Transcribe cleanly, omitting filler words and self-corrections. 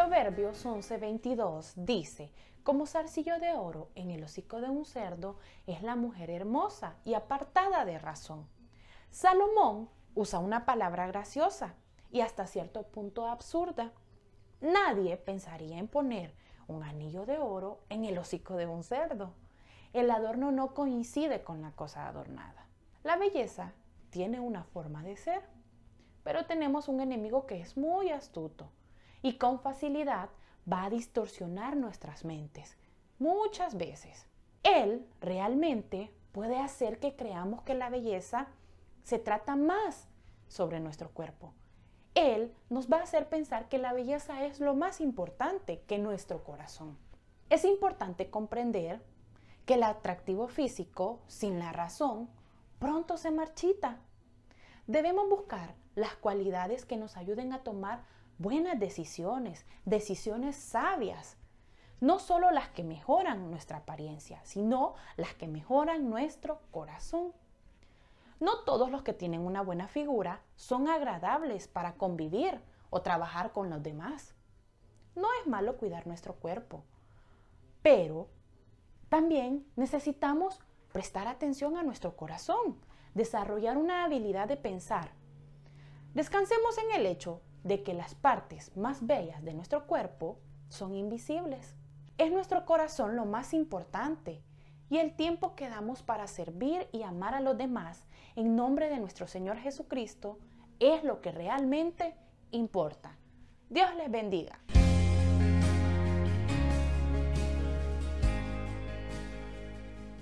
Proverbios 11:22 dice: como zarcillo de oro en el hocico de un cerdo es la mujer hermosa y apartada de razón. Salomón usa una palabra graciosa y hasta cierto punto absurda. Nadie pensaría en poner un anillo de oro en el hocico de un cerdo. El adorno no coincide con la cosa adornada. La belleza tiene una forma de ser, pero tenemos un enemigo que es muy astuto y con facilidad va a distorsionar nuestras mentes. Muchas veces, él realmente puede hacer que creamos que la belleza se trata más sobre nuestro cuerpo. Él nos va a hacer pensar que la belleza es lo más importante que nuestro corazón. Es importante comprender que el atractivo físico, sin la razón, pronto se marchita. Debemos buscar las cualidades que nos ayuden a tomar buenas decisiones, decisiones sabias. No solo las que mejoran nuestra apariencia, sino las que mejoran nuestro corazón. No todos los que tienen una buena figura son agradables para convivir o trabajar con los demás. No es malo cuidar nuestro cuerpo, pero también necesitamos prestar atención a nuestro corazón, desarrollar una habilidad de pensar. Descansemos en el hecho de que las partes más bellas de nuestro cuerpo son invisibles. Es nuestro corazón lo más importante y el tiempo que damos para servir y amar a los demás en nombre de nuestro Señor Jesucristo es lo que realmente importa. Dios les bendiga.